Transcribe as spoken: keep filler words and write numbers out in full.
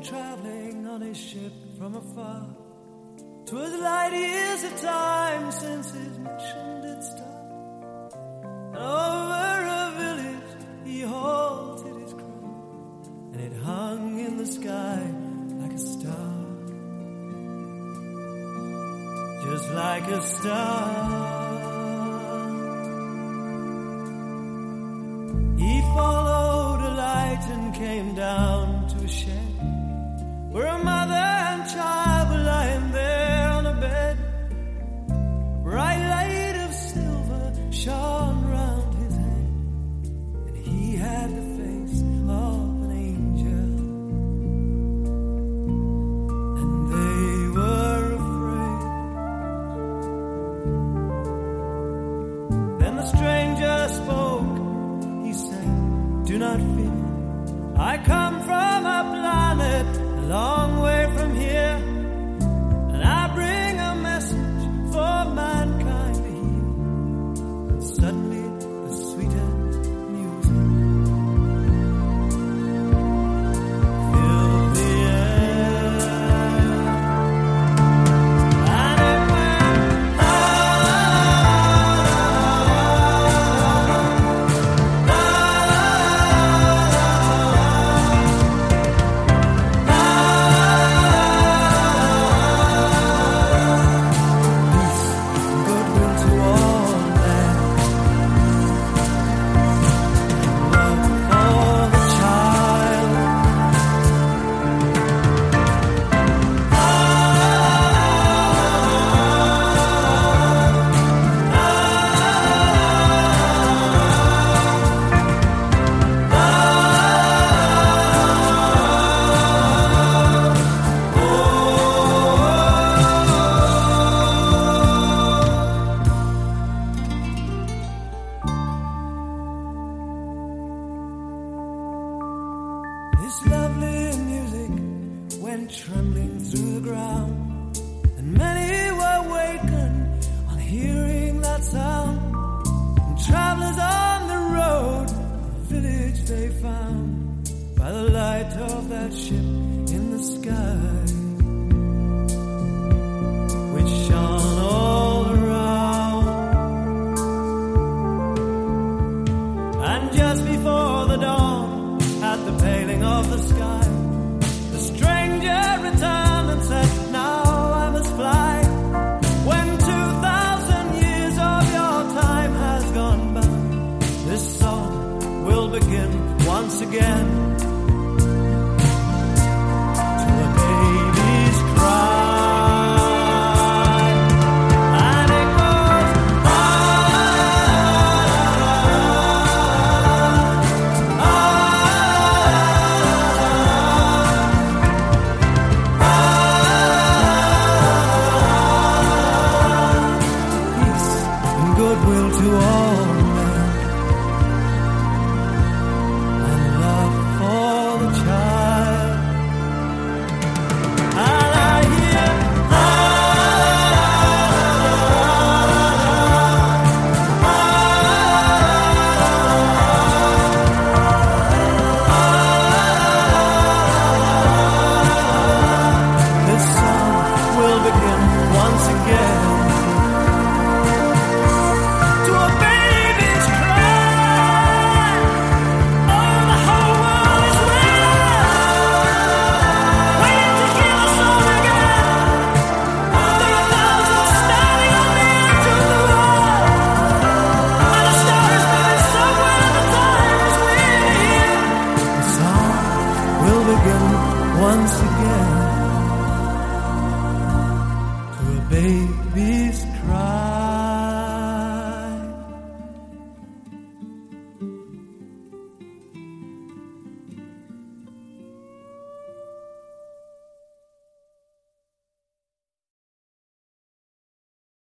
traveling on his ship from afar. 'Twas light years of time since his mission did start. Over a village he halted his crown, and it hung in the sky like a star, just like a star. He followed a light and came down to a shed where a mother and child were lying there on a bed. Bright light of silver shone round his head, and he had the face of an angel, and they were afraid. Then the stranger spoke, he said, "Do not fear, I come from a planet a long way from here, and I bring a message for mankind to hear." And suddenly the sweetest music filled the air, and it went ah, ah, this lovely music went trembling through the ground, and many were wakened on hearing that sound. And travelers on the road, the village they found by the light of that ship in the sky, which shone all around. And just before the dawn, at the paling of the sky, the stranger returned and said, "Now I must fly. When two thousand years of your time has gone by, this song will begin once again, to a baby's cry." And it goes ah, ah, goodwill to all men, and love for the child. And I hear ah, ah, ah, this song will begin once again. Once again, to a baby's cry.